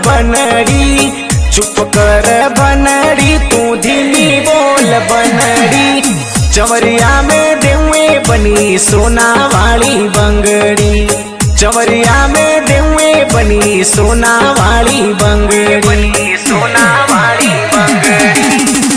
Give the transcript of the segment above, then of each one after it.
बनड़ी, चुप कर बनड़ी तू धीमी बोल बनड़ी। चवरिया में देवे बनी सोना वाली बंगड़ी, चवरिया में देवे बनी सोना वाली बंगड़ी, सोना वाली बंगड़ी।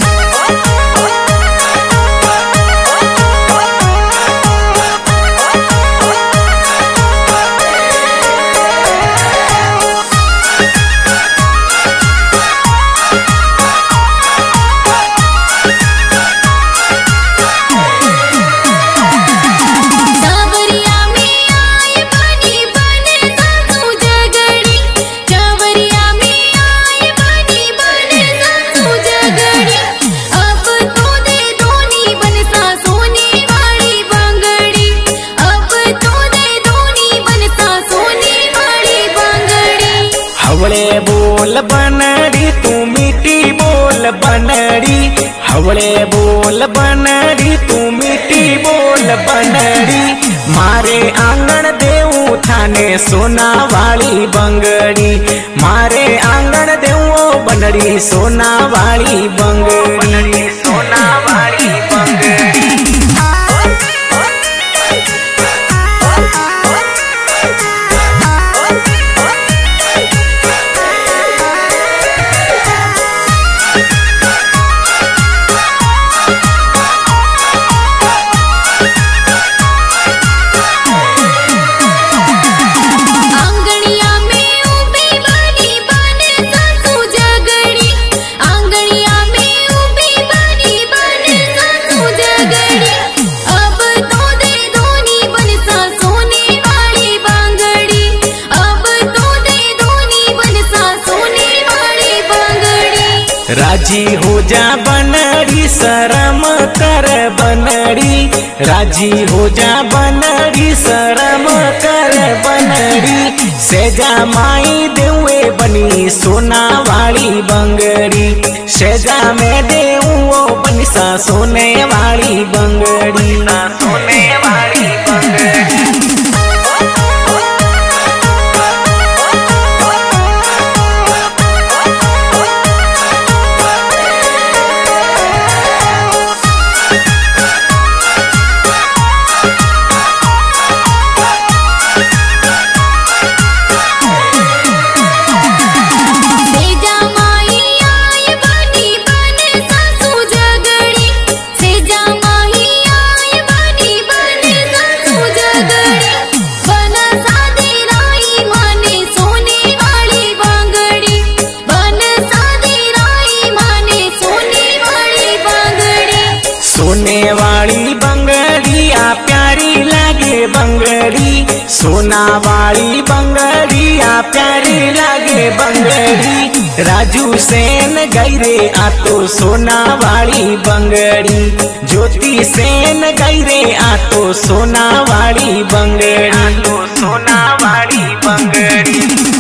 हवले बोल बनड़ी तू मीठी बोल बनड़ी, हवले बोल बनड़ी तू मीठी बोल बनड़ी। मारे आंगन देऊ थाने सोना वाली बंगड़ी, मारे आंगन देऊ बनड़ी सोना वाली बंगड़ी, सोना वाली बंगड़ी। राजी हो जा बनड़ी शरम कर बनड़ी, राजी हो जा बनड़ी शरम कर बनड़ी। सेजा माई देवे बनी सोना वाली बंगड़ी, सेजा में देऊ बनी सा सोने वाली बंगड़ी, सोने वाली बंगड़ी। सोने वाली बंगड़ी आ प्यारी लागे बंगड़ी, सोना वाली बंगड़ी आ प्यारी लागे बंगड़ी। राजू सेन गैरे आ तो सोना वाली बंगड़ी, ज्योति सेन गैरे आ तो सोना वाली बंगड़ी, सोना वाली बंगड़ी।